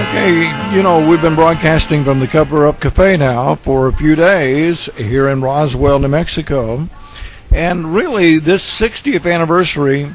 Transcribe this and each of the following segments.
Okay, we've been broadcasting from the Cover Up Cafe now for a few days here in Roswell, New Mexico. And really, this 60th anniversary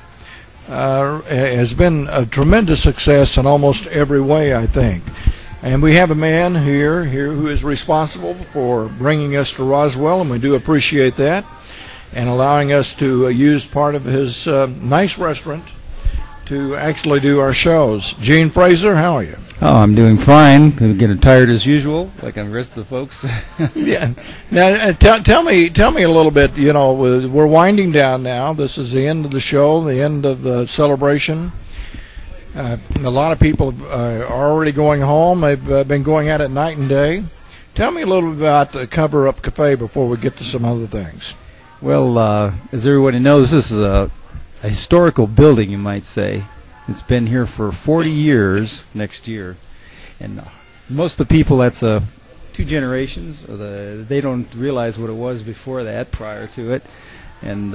has been a tremendous success in almost every way, I think. And we have a man here who is responsible for bringing us to Roswell, and we do appreciate that, and allowing us to use part of his nice restaurant to actually do our shows. Gene Fraser, how are you? Oh, I'm doing fine. I'm getting tired as usual, like the rest of the folks. Yeah. Now, tell me a little bit. We're winding down now. This is the end of the show, the end of the celebration. A lot of people are already going home. They've been going at it night and day. Tell me a little bit about the Cover Up Cafe before we get to some other things. Well, as everybody knows, this is a historical building, you might say. It's been here for 40 years next year. And most of the people, that's two generations. They don't realize what it was before that, prior to it. And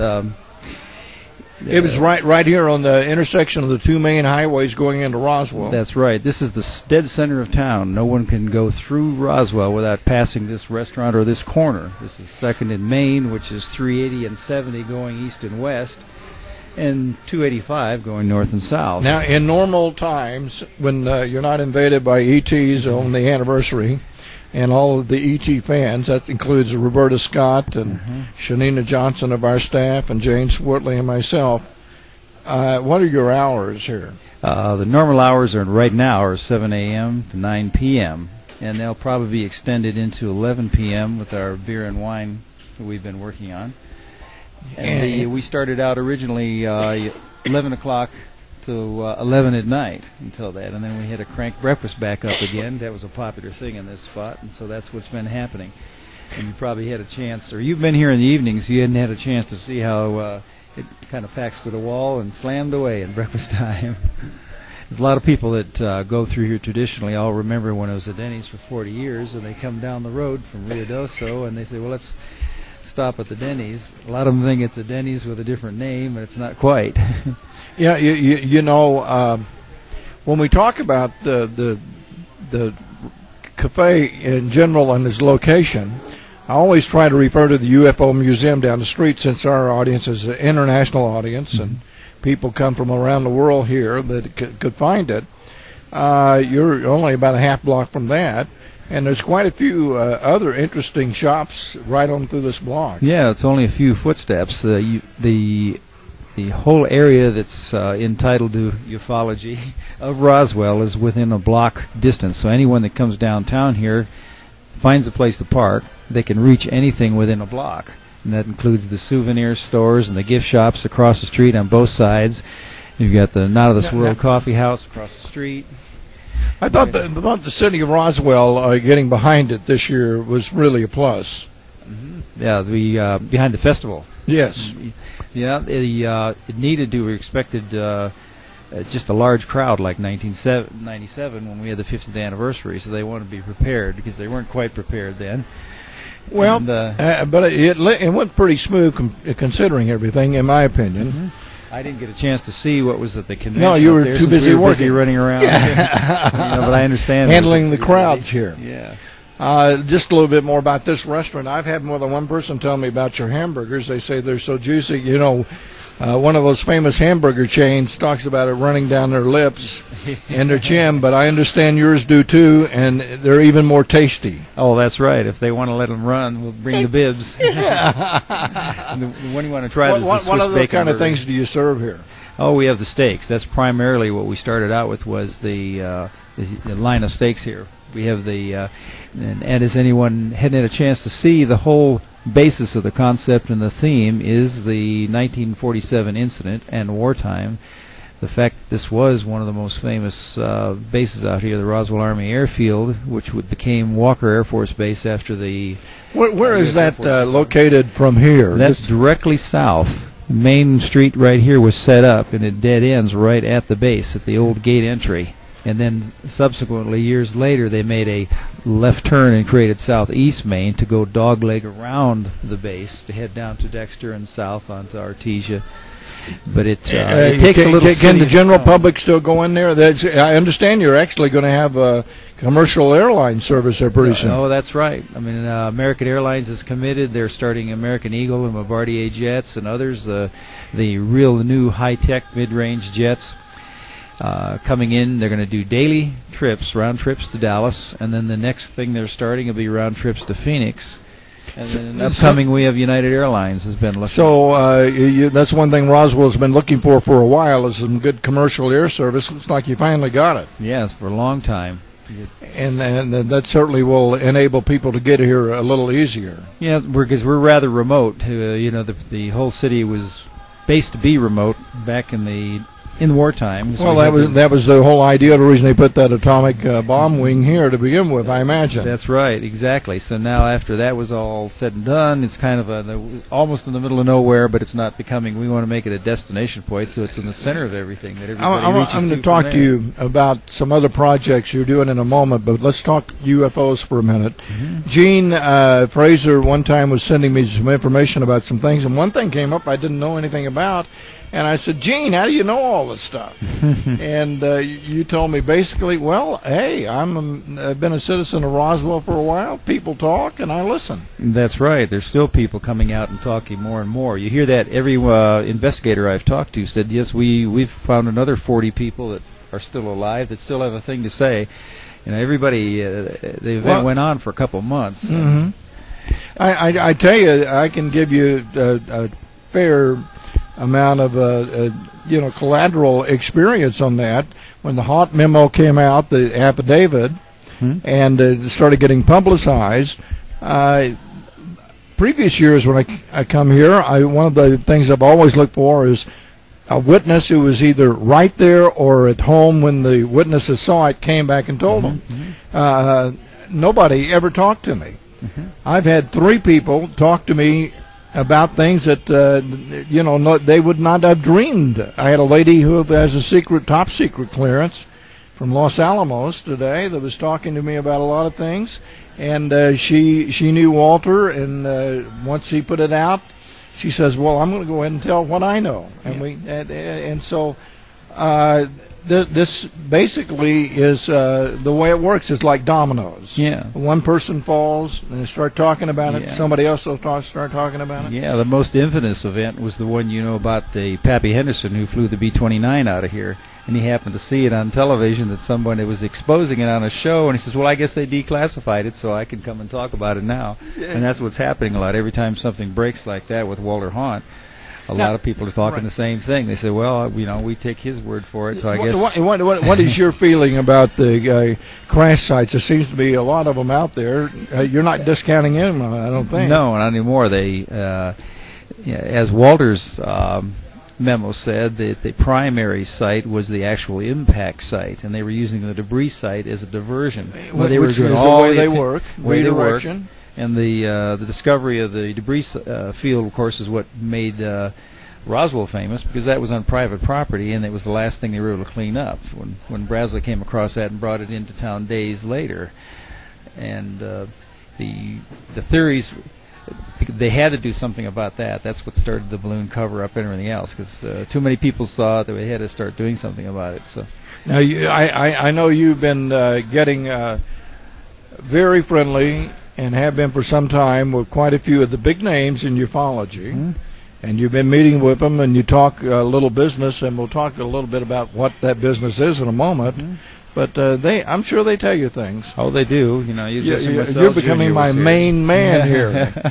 it was right here on the intersection of the two main highways going into Roswell. That's right. This is the dead center of town. No one can go through Roswell without passing this restaurant or this corner. This is 2nd and Main, which is 380 and 70 going east and west, and 285 going north and south. Now, in normal times, when you're not invaded by ETs on the anniversary, and all of the ET fans, that includes Roberta Scott and Shanina Johnson of our staff, and Jane Swartley and myself, what are your hours here? The normal hours right now are 7 a.m. to 9 p.m., and they'll probably be extended into 11 p.m. with our beer and wine that we've been working on. And we started out originally 11 o'clock to 11 at night until that, and then we had to crank breakfast back up again. That was a popular thing in this spot, and so that's what's been happening. And you probably had a chance, or you've been here in the evenings, you hadn't had a chance to see how it kind of packs to the wall and slammed away in breakfast time. There's a lot of people that go through here traditionally. I'll remember when it was at Denny's for 40 years, and they come down the road from Rio Doso, and they say, well, let's stop at the Denny's. A lot of them think it's a Denny's with a different name, but it's not quite. Yeah, when we talk about the cafe in general and its location, I always try to refer to the UFO Museum down the street, since our audience is an international audience and people come from around the world here that could find it. You're only about a half block from that. And there's quite a few other interesting shops right on through this block. Yeah, it's only a few footsteps. The whole area that's entitled to ufology of Roswell is within a block distance. So anyone that comes downtown here finds a place to park. They can reach anything within a block. And that includes the souvenir stores and the gift shops across the street on both sides. You've got the Not of This World Coffee House across the street. I thought the city of Roswell getting behind it this year was really a plus. Yeah, behind the festival. Yes. Yeah, it needed to. We expected just a large crowd like 1997 when we had the 50th anniversary, so they wanted to be prepared because they weren't quite prepared then. Well, but it went pretty smooth considering everything, in my opinion. I didn't get a chance to see what was at the convention. No, you were there, too busy working. Busy running around. But I understand. Handling the crowds here. Yeah. Just a little bit more about this restaurant. I've had more than one person tell me about your hamburgers. They say they're so juicy. One of those famous hamburger chains talks about it running down their lips and their chin, but I understand yours do too, and they're even more tasty. Oh, that's right. If they want to let them run, we'll bring the bibs. The one you want to try is the Swiss What other bacon kind of burger. things do you serve here? Oh, we have the steaks. That's primarily what we started out with, was the line of steaks here. We have and as anyone hadn't had a chance to see, the whole basis of the concept and the theme is the 1947 incident and wartime. The fact that this was one of the most famous bases out here, the Roswell Army Airfield, which became Walker Air Force Base after the... Where is that located from here? That's directly south. Main Street right here was set up, and it dead ends right at the base, at the old gate entry. And then subsequently, years later, they made a left turn and created Southeast Main to go dogleg around the base to head down to Dexter and south onto Artesia. But it takes a little. Can the general public still go in there? I understand you're actually going to have a commercial airline service there pretty soon. Oh, that's right. I mean, American Airlines is committed. They're starting American Eagle and Bombardier jets and others. The real new high-tech mid-range jets coming in. They're going to do daily trips, round trips to Dallas, and then the next thing they're starting will be round trips to Phoenix. And then upcoming, we have United Airlines has been looking. So that's one thing Roswell's been looking for a while, is some good commercial air service. Looks like you finally got it. Yes, for a long time. And that certainly will enable people to get here a little easier. Yeah, because we're rather remote. The whole city was based to be remote back in wartime. So well, that was the whole idea, the reason they put that atomic bomb wing here to begin with, I imagine. That's right, exactly. So now after that was all said and done, it's kind of almost in the middle of nowhere, but it's not becoming, we want to make it a destination point, so it's in the center of everything that everybody reaches to. I'm going to talk to you about some other projects you're doing in a moment, but let's talk UFOs for a minute. Mm-hmm. Gene Fraser one time was sending me some information about some things, and one thing came up I didn't know anything about. And I said, Gene, how do you know all this stuff? And you told me basically, well, hey, I've been a citizen of Roswell for a while. People talk, and I listen. That's right. There's still people coming out and talking more and more. You hear that every investigator I've talked to said, yes, we've found another 40 people that are still alive that still have a thing to say. Everybody, the event went on for a couple months. Mm-hmm. I tell you, I can give you a fair amount of collateral experience on that. When the Haunt memo came out, the affidavit, and it started getting publicized, previous years when I come here, one of the things I've always looked for is a witness who was either right there or at home when the witnesses saw it, came back and told them. Nobody ever talked to me. I've had 3 people talk to me about things that they would not have dreamed. I had a lady who has a top secret clearance from Los Alamos today that was talking to me about a lot of things, and she knew Walter, and once he put it out, she says, "Well, I'm going to go ahead and tell what I know," and so this basically is the way it works. Is like dominoes. Yeah. One person falls and they start talking about it. Somebody else will start talking about it. Yeah. The most infamous event was the one about the Pappy Henderson who flew the B-29 out of here, and he happened to see it on television that somebody was exposing it on a show, and he says, "Well, I guess they declassified it, so I can come and talk about it now." And that's what's happening a lot. Every time something breaks like that with Walter Haunt, a lot of people are talking the same thing. They say, well, we take his word for it, so I guess... What is your feeling about the crash sites? There seems to be a lot of them out there. You're not discounting them, I don't think. No, not anymore. They, as Walter's memo said, the primary site was the actual impact site, and they were using the debris site as a diversion. Which is the way they work, redirection. And the discovery of the debris field, of course, is what made Roswell famous, because that was on private property, and it was the last thing they were able to clean up when Brasley came across that and brought it into town days later. And the theories, they had to do something about that. That's what started the balloon cover-up and everything else, because too many people saw it that we had to start doing something about it. So now, I know you've been getting very friendly, and have been for some time, with quite a few of the big names in ufology. And you've been meeting with them, and you talk a little business, and we'll talk a little bit about what that business is in a moment. But I'm sure they tell you things. Oh, they do. You're becoming my main man here.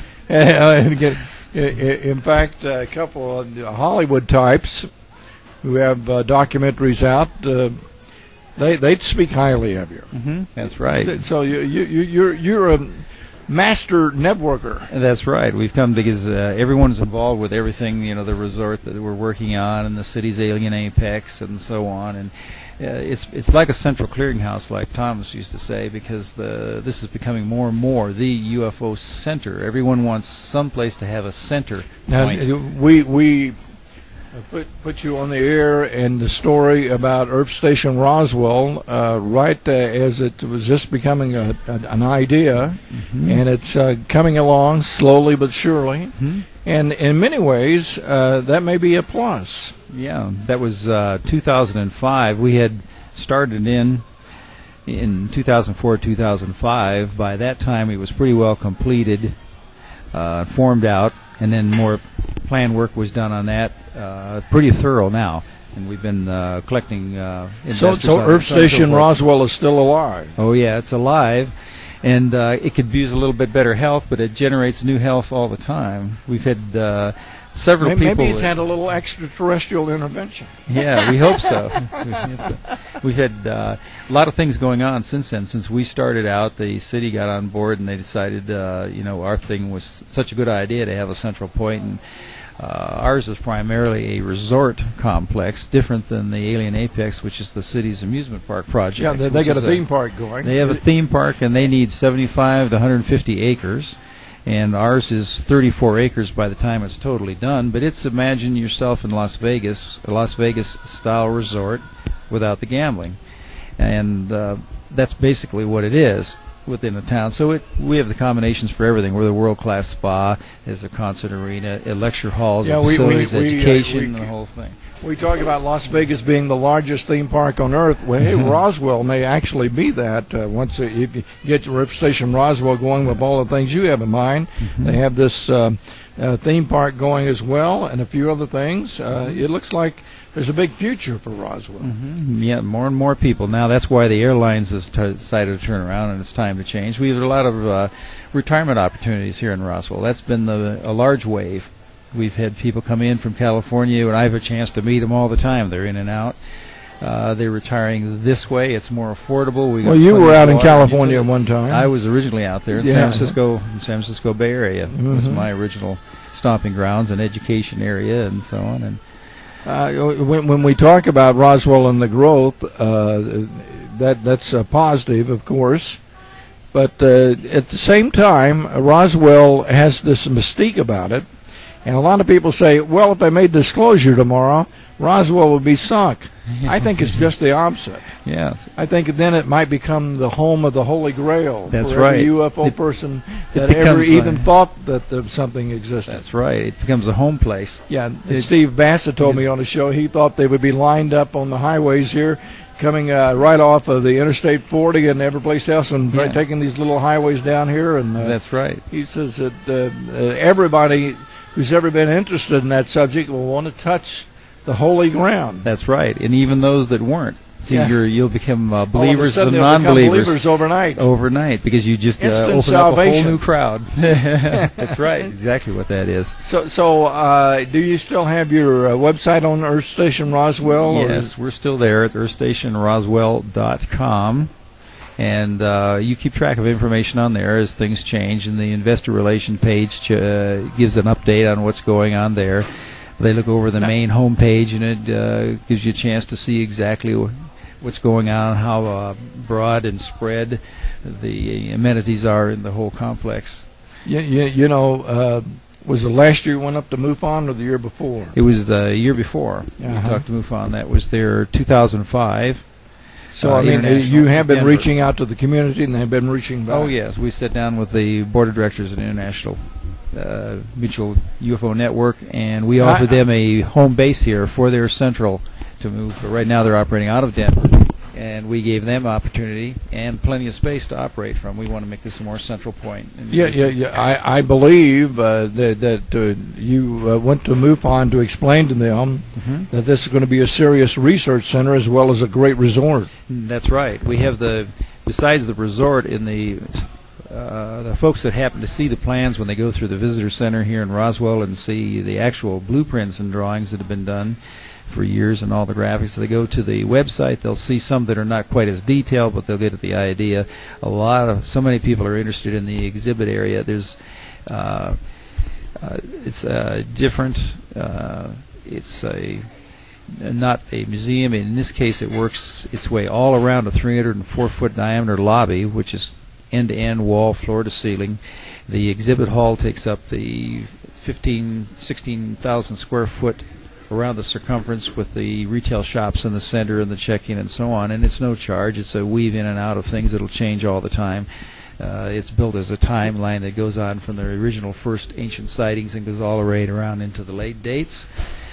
In fact, a couple of Hollywood types who have documentaries out, they'd speak highly of you. That's right. So you're a master networker. That's right. We've come because everyone's involved with everything, the resort that we're working on and the city's alien apex and so on. And it's like a central clearinghouse, like Thomas used to say, because this is becoming more and more the UFO center. Everyone wants some place to have a center point. Now, we put you on the air, and the story about Earth Station Roswell, right as it was just becoming an idea, and it's coming along slowly but surely. And in many ways, that may be a plus. Yeah, that was 2005. We had started in 2004, 2005. By that time, it was pretty well completed, formed out, and then more plan work was done on that. Pretty thorough now, and we've been collecting investors. So Earth Station Roswell is still alive. Oh yeah, it's alive, and it could use a little bit better health, but it generates new health all the time. We've had several people. Maybe it's had a little extraterrestrial intervention. Yeah, we hope so. We've had a lot of things going on since then. Since we started out, the city got on board and they decided, our thing was such a good idea to have a central point. And ours is primarily a resort complex, different than the Alien Apex, which is the city's amusement park project. Yeah, they got a theme park going. They have a theme park, and they need 75 to 150 acres. And ours is 34 acres by the time it's totally done. But it's, imagine yourself in Las Vegas, a Las Vegas-style resort without the gambling. And that's basically what it is within the town. So we have the combinations for everything. We're the world-class spa, there's a concert arena, lecture halls, facilities, education, the whole thing. We talk about Las Vegas being the largest theme park on Earth. Well, hey, Roswell may actually be that. Once if you get your Earth Station Roswell going with all the things you have in mind, they have this theme park going as well, and a few other things. It looks like there's a big future for Roswell. Yeah, more and more people. Now that's why the airlines have decided to turn around, and it's time to change. We have a lot of retirement opportunities here in Roswell. That's been a large wave. We've had people come in from California, and I have a chance to meet them all the time. They're in and out. They're retiring this way. It's more affordable. Well, you were out in California at one time. I was originally out there in San Francisco Bay Area. Was my original stomping grounds and education area and so on. And when we talk about Roswell and the growth, that's positive, of course. But at the same time, Roswell has this mystique about it. And a lot of people say, well, if they made disclosure tomorrow, Roswell would be sunk. I think it's just the opposite. Yes. I think then it might become the home of the Holy Grail. That's for right. Every UFO person that ever even thought that something existed. That's right. It becomes a home place. Yeah. Steve Bassett told me on the show he thought they would be lined up on the highways here, coming right off of the Interstate 40 and every place else, and taking these little highways down here. And that's right. He says that everybody who's ever been interested in that subject will want to touch the holy ground. That's right, and even those that weren't. See, you'll become believers and non-believers overnight. Overnight, because you just open up a whole new crowd. That's right, exactly what that is. So, do you still have your website on Earth Station Roswell? Yes, we're still there at earthstationroswell.com. And you keep track of information on there as things change, and the investor relation page gives an update on what's going on there. They look over the main home page, and it gives you a chance to see exactly what's going on, how broad and spread the amenities are in the whole complex. Was it last year you went up to MUFON or the year before? It was the year before. We talked to MUFON. That was their 2005. So, you have been reaching out to the community, and they've been reaching back. Oh, yes. We sat down with the board of directors of the International Mutual UFO Network, and we offered them a home base here for their central to move. But right now they're operating out of Denver, and we gave them opportunity and plenty of space to operate from. We want to make this a more central point. I believe that you went to MUFON to explain to them that this is going to be a serious research center as well as a great resort. That's right. We have besides the resort, in the folks that happen to see the plans when they go through the visitor center here in Roswell and see the actual blueprints and drawings that have been done for years and all the graphics. So they go to the website, they'll see some that are not quite as detailed, but they'll get at the idea. So many people are interested in the exhibit area. There's it's different. It's not a museum. In this case, it works its way all around a 304-foot diameter lobby, which is end-to-end wall, floor to ceiling. The exhibit hall takes up the 16,000 square foot around the circumference, with the retail shops in the center and the check-in and so on. And it's no charge. It's a weave in and out of things that'll change all the time. It's built as a timeline that goes on from the original first ancient sightings and goes all the way around into the late dates.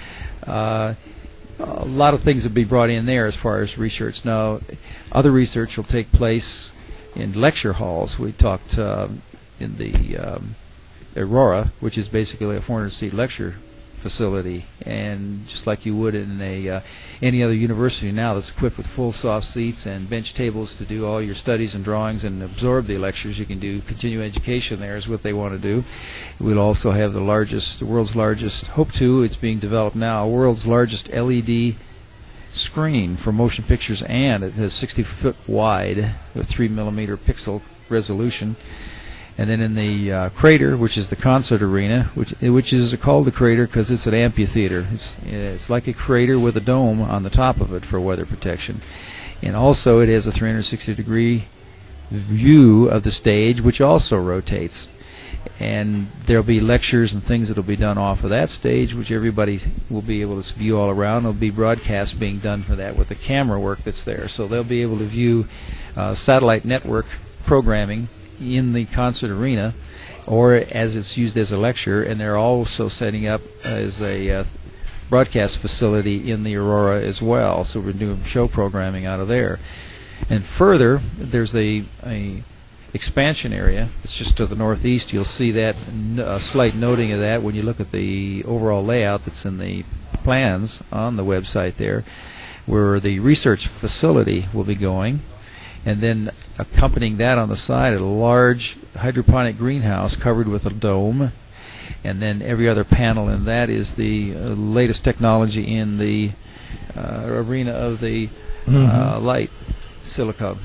A lot of things will be brought in there as far as research. Now, other research will take place in lecture halls. We talked in the Aurora, which is basically a 400-seat lecture facility, and just like you would in any other university now that's equipped with full soft seats and bench tables to do all your studies and drawings and absorb the lectures, you can do continuing education there is what they want to do. We'll also have the world's largest, it's being developed now, world's largest LED screen for motion pictures, and it has 60-foot wide with 3mm pixel resolution. And then in the crater, which is the concert arena, which is called the crater because it's an amphitheater. It's like a crater with a dome on the top of it for weather protection. And also it has a 360-degree view of the stage, which also rotates. And there'll be lectures and things that will be done off of that stage, which everybody will be able to view all around. There'll be broadcasts being done for that with the camera work that's there. So they'll be able to view satellite network programming in the concert arena, or as it's used as a lecture, and they're also setting up as a broadcast facility in the Aurora as well, so we're doing show programming out of there. And further, there's a expansion area that's just to the northeast. You'll see that slight noting of that when you look at the overall layout that's in the plans on the website there, where the research facility will be going. And then accompanying that on the side, a large hydroponic greenhouse covered with a dome. And then every other panel in that is the latest technology in the arena of the light, silicon.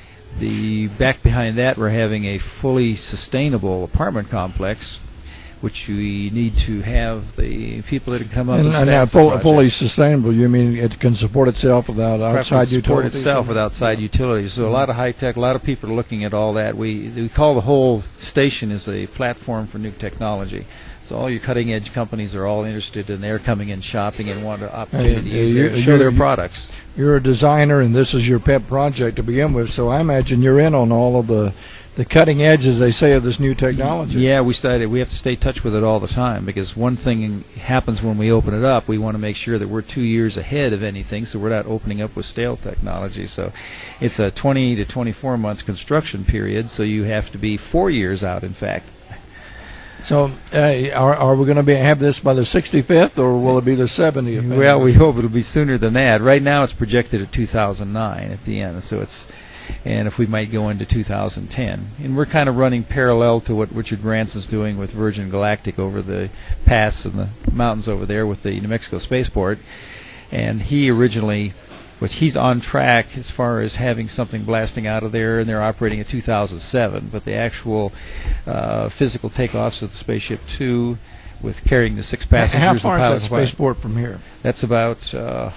The back behind that, we're having a fully sustainable apartment complex, which we need to have the people that can come up and staff the project. Fully sustainable, you mean it can support itself without outside utilities? Support itself without outside utilities. So a lot of high tech, a lot of people are looking at all that. We call the whole station as a platform for new technology. So all your cutting edge companies are all interested, and they're coming in shopping and want an opportunity to show their products. You're a designer, and this is your pet project to begin with, so I imagine you're in on all of the cutting edge, as they say, of this new technology. Yeah, we have to stay in touch with it all the time, because one thing happens when we open it up. We want to make sure that we're 2 years ahead of anything, so we're not opening up with stale technology. So it's a 20 to 24 month construction period, so you have to be 4 years out, in fact. So are we going to have this by the 65th, or will it be the 70th? Well, we hope it'll be sooner than that. Right now it's projected at 2009 at the end, so and if we might go into 2010. And we're kind of running parallel to what Richard Branson's doing with Virgin Galactic over the pass and the mountains over there with the New Mexico spaceport. And he's on track as far as having something blasting out of there, and they're operating at 2007. But the actual physical takeoffs of the Spaceship Two, with carrying the 6 passengers. How far is that spaceport from here? That's about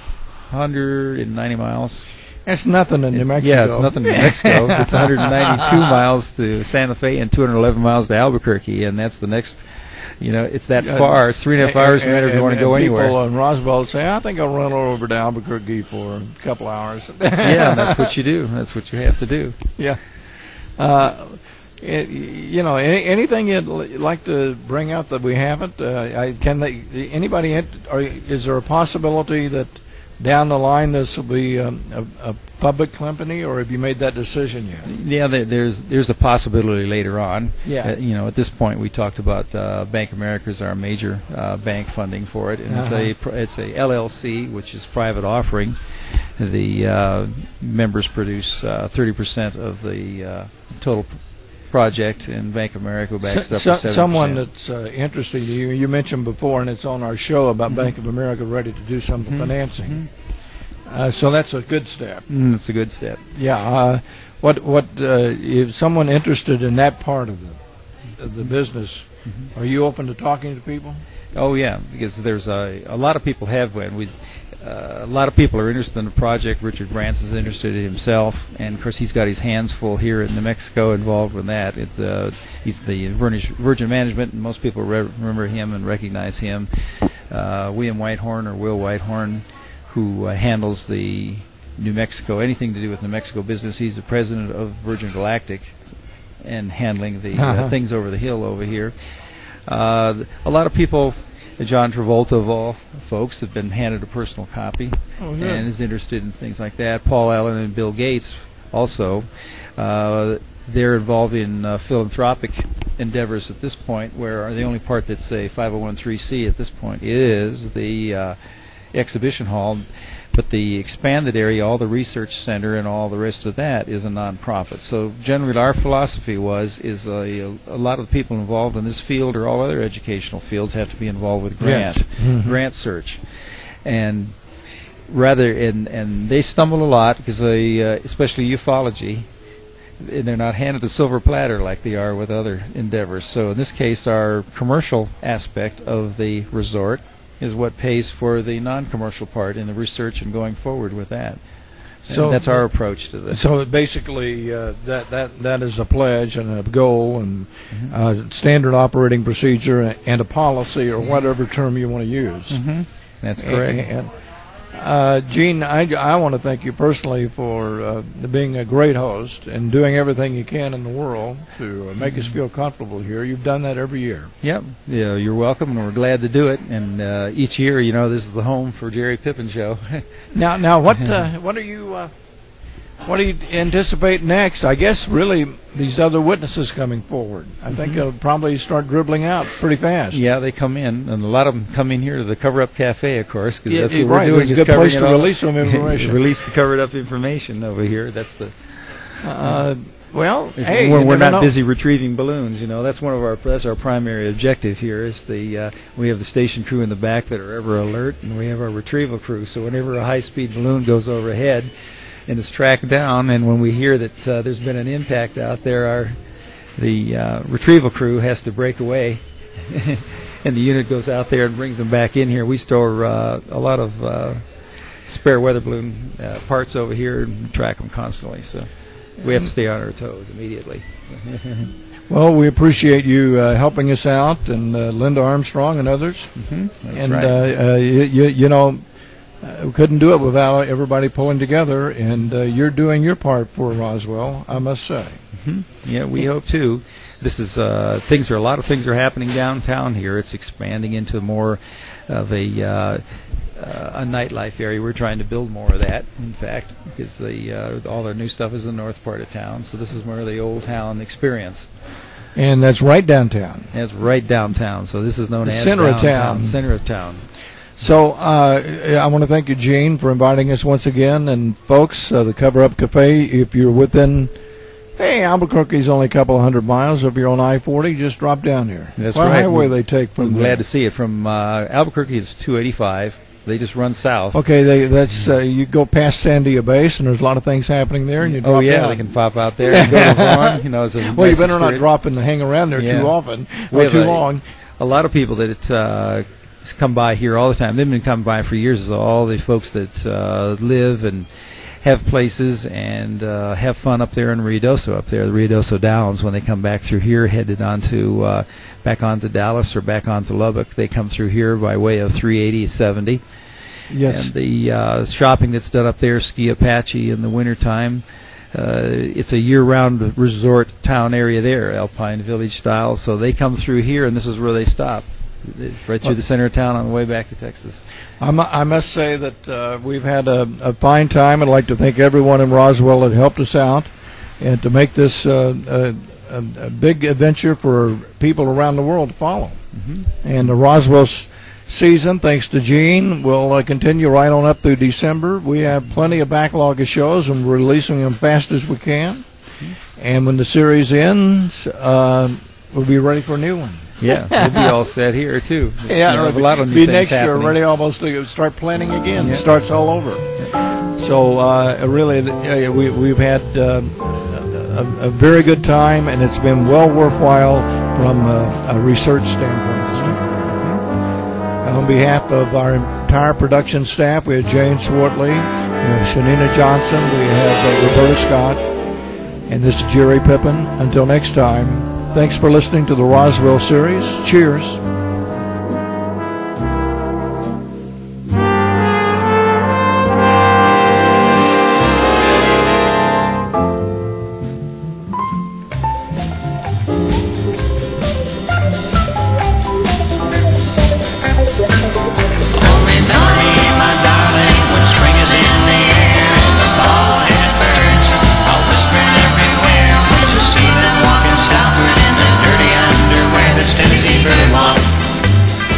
190 miles. That's nothing in New Mexico. Yeah, it's nothing in New Mexico. It's 192 miles to Santa Fe and 211 miles to Albuquerque, and that's the next. It's that far. It's 3.5 hours no matter if you want to go anywhere. People in Roswell say, I think I'll run over to Albuquerque for a couple hours. Yeah, that's what you do. That's what you have to do. Yeah. Anything you'd like to bring out that we haven't? Is there a possibility that down the line this will be a public company, or have you made that decision yet? Yeah, there's a possibility later on. Yeah. At this point we talked about Bank of America is our major bank funding for it, and it's a LLC, which is private offering. The members produce 30% of the total project, and Bank of America backs up to 7%. Someone that's interested, you mentioned before, and it's on our show about Bank of America ready to do some financing. So that's a good step. It's a good step. Yeah. If someone interested in that part of the business, are you open to talking to people? Oh yeah, because there's a lot of people have when a lot of people are interested in the project. Richard Branson's interested in himself, and of course he's got his hands full here in New Mexico involved with that. He's the Virgin Management, and most people remember him and recognize him. William Whitehorn, or Will Whitehorn, who handles the New Mexico, anything to do with New Mexico business. He's the president of Virgin Galactic. and handling the things over the hill over here. A lot of people, John Travolta of all folks, have been handed a personal copy and is interested in things like that. Paul Allen and Bill Gates also. They're involved in philanthropic endeavors at this point, where the only part that's a 501c at this point is the exhibition hall. But the expanded area, all the research center and all the rest of that is a nonprofit. So generally our philosophy is a lot of the people involved in this field or all other educational fields have to be involved with grant search. And and they stumble a lot because they, especially ufology, they're not handed a silver platter like they are with other endeavors. So in this case, our commercial aspect of the resort is what pays for the non-commercial part in the research and going forward with that. So that's our approach to this. So basically, that is a pledge and a goal and standard operating procedure and a policy or whatever term you want to use. That's correct. Gene, I want to thank you personally for being a great host and doing everything you can in the world to make us feel comfortable here. You've done that every year. Yep. Yeah, you're welcome, and we're glad to do it. And each year, this is the home for Jerry Pippin Show. Now, what do you anticipate next? I guess really these other witnesses coming forward. I think they'll probably start dribbling out pretty fast. Yeah, they come in, and a lot of them come in here to the Cover Up Cafe, of course, because that's what we're doing. It's a good place to release some information. Release the covered up information over here. That's the. Hey, we're not busy retrieving balloons. That's that's our primary objective here. Is we have the station crew in the back that are ever alert, and we have our retrieval crew. So whenever a high-speed balloon goes overhead and is tracked down, and when we hear that there's been an impact out there, the retrieval crew has to break away, and the unit goes out there and brings them back in here. We store a lot of spare weather balloon parts over here and track them constantly, so we have to stay on our toes immediately. Well, we appreciate you helping us out, and Linda Armstrong and others. That's right. We couldn't do it without everybody pulling together, and you're doing your part for Roswell, I must say. Yeah, we hope too. This is a lot of things are happening downtown here. It's expanding into more of a nightlife area. We're trying to build more of that, in fact, because all our new stuff is in the north part of town. So this is more of the old town experience. And that's right downtown. That's right downtown. So this is known as center of town. Center of town. So I want to thank you, Gene, for inviting us once again. And folks, the Cover Up Cafe, if you're within, Albuquerque's only a couple of 100 miles. If you're on I-40, just drop down here. That's what right. highway they take from I'm there? glad to see it. From Albuquerque, it's 285. They just run south. Okay, you go past Sandia Base, and there's a lot of things happening there, and you drop down. They can pop out there and go to Vaughan. It's a well, nice you better experience. not drop and hang around there too often or too long. A lot of people that come by here all the time. They've been coming by for years. All the folks that live and have places and have fun up there in Ruidoso, up there, the Ruidoso Downs. When they come back through here, headed onto back onto Dallas or back onto Lubbock, they come through here by way of 380, 70. Yes. And the shopping that's done up there, Ski Apache in the wintertime, it's a year-round resort town area there, Alpine Village style. So they come through here, and this is where they stop. Right through the center of town on the way back to Texas. I must say that we've had a fine time. I'd like to thank everyone in Roswell that helped us out and to make this a big adventure for people around the world to follow. And the Roswell season, thanks to Gene, will continue right on up through December. We have plenty of backlog of shows, and we're releasing them fast as we can. And when the series ends, we'll be ready for a new one. Yeah, we'll be all set here too. Yeah, a lot of new things next year, happening. ready almost to start planning again. It starts all over. So really, we've had a very good time, and it's been well worthwhile from a research standpoint this time. On behalf of our entire production staff, we have Jane Swartley, we have Shanina Johnson, we have Roberta Scott, and this is Jerry Pippin. Until next time, thanks for listening to the Roswell series. Cheers.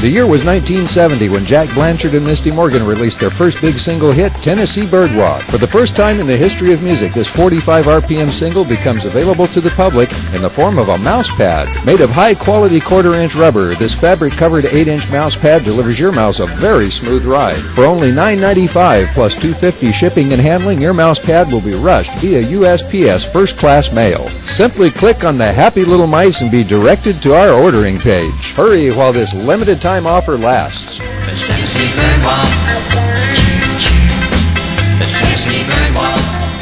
The year was 1970 when Jack Blanchard and Misty Morgan released their first big single hit, Tennessee Birdwalk. For the first time in the history of music, this 45 RPM single becomes available to the public in the form of a mouse pad. Made of high-quality quarter-inch rubber, this fabric-covered 8-inch mouse pad delivers your mouse a very smooth ride. For only $9.95 plus $2.50 shipping and handling, your mouse pad will be rushed via USPS first-class mail. Simply click on the happy little mice and be directed to our ordering page. Hurry while this limited time offer lasts. The Tennessee Birdwalk. Choo-choo. The Tennessee Birdwalk.